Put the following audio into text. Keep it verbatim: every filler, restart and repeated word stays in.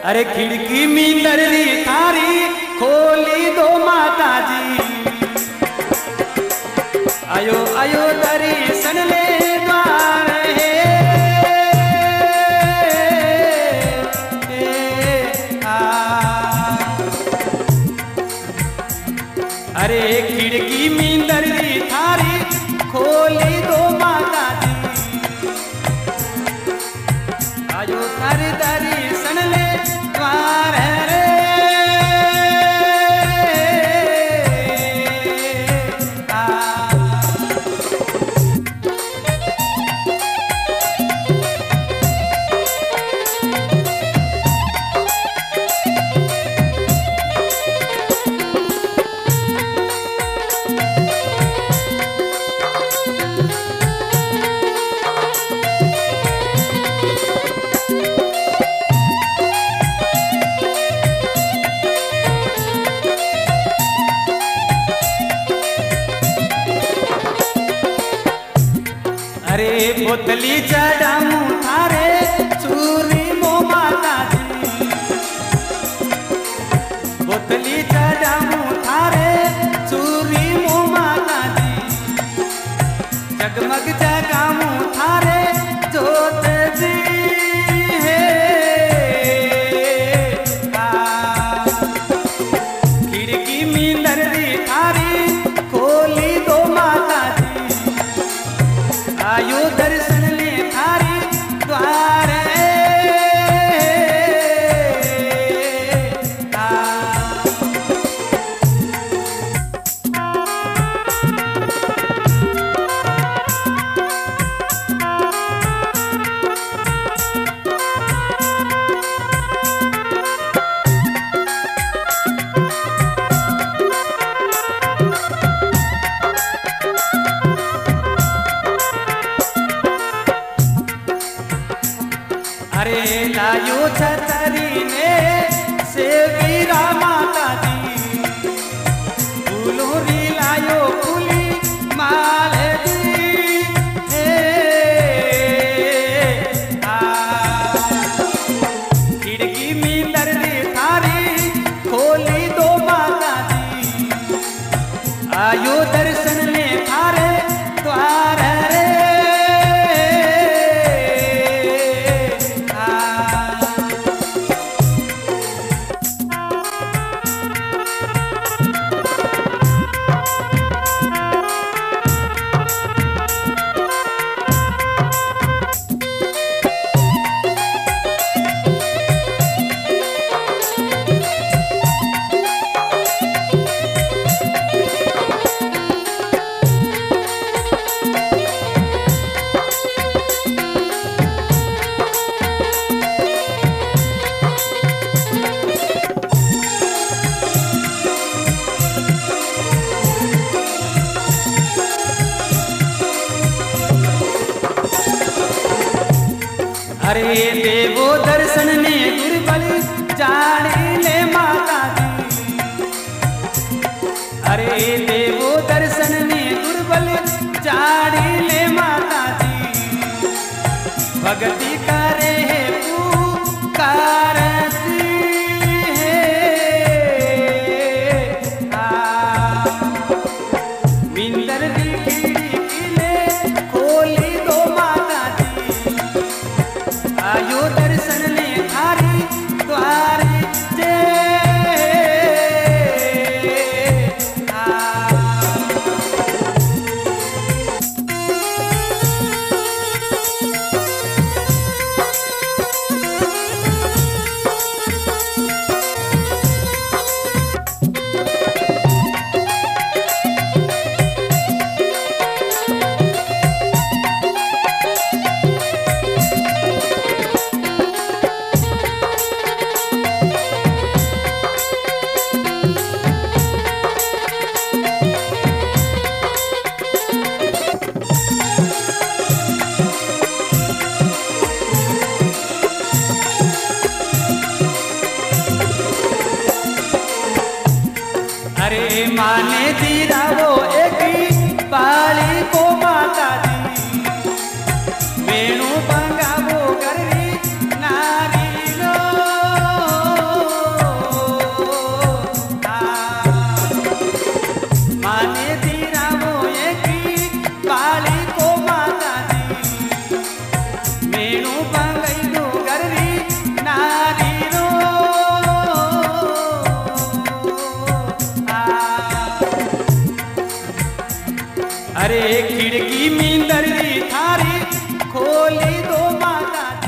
अरे खिड़की मींदर री थारी खोली दो माता जी, आयो आयो दर्शन ले द्वार है। अरे खिड़की मींदर री थारी खोली दो माता जी, आयो थारी दर्शन ले द्वार रे। अरे बोतली चढ़ाऊं थारे चूरी मो माता जी, बोतली चढ़ाऊं थारे चूरी मो माता जी, जगमग जगाऊं थारे जोत जी है। खिड़की मींदर री थारी खोली दो माता जी, आयो दर्शन ले थारी द्वार। अरे लायो छतरी ने सेवीरा माता जी, फूलों री लायो फूली माल दी हे। खिड़की मींदर री थारी खोली दो माता जी, आयो दर्शन ले थारे द्वार रे। अरे देवो दर्शन ने दुर्बल जाने ले माता जी, अरे देवो दर्शन ने दुर्बल जाने ले माता जी, भक्ति करे है पुकार है। मींदर री खिड़की ले खोली दो माता जी, आयो दर्शन ले थारी द्वार जे। अरे माने दीरा वो एक पाली को माता जी, वेणु बंगा वो करवी नारी लो। की मींदर दी थारी खोली दो माता।